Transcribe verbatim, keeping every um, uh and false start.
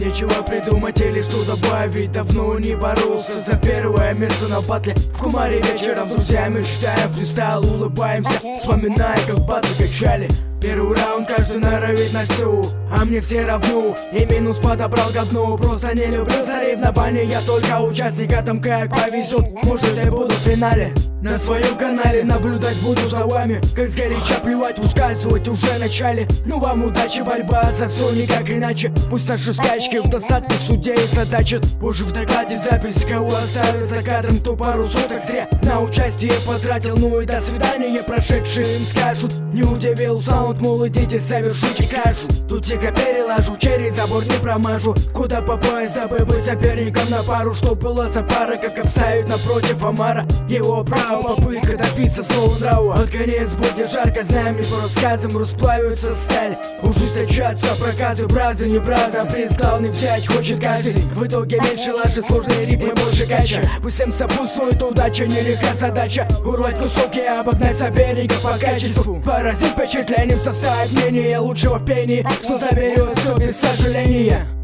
нечего придумать или что добавить. Давно не боролся за первое место на батле. В Кумаре вечером с друзьями читаем фристайл, улыбаемся, вспоминая, как батлы качали. Первый раунд каждый норовит на всю, а мне все равно. И минус подобрал говно. Просто не люблю соревнования, я только участник, а там как повезет. Может, я буду в финале. На своем канале наблюдать буду за вами, как сгоряча плевать, ускальзывать уже в начале. Ну вам удачи, борьба за все никак иначе. Пусть наши скачки в достатке судей задачат. Позже в докладе запись, кого оставил за кадром, кто пару соток зря на участие потратил. Ну и до свидания, прошедшие им скажут. Не удивил саунд, мол, идите совершите кашу. Тут тихо перелажу, через забор не промажу. Куда попасть, дабы быть соперником на пару. Что было за пара, как обставить напротив Омара. Его право, попытка добиться слова нрава. Под конец будет жарко, знаем не по рассказам, расплавится сталь. Ужесточатся проказы, бразы, не браза. Приз главный взять хочет каждый. В итоге меньше лажи, сложные рифмы, больше кача. Пусть всем сопутствует удача, нелегка задача. Урвать кусок и обогнать соперника по качеству. Поразить впечатлением, составить мнение лучшего в пении, что заберет все без сожаления.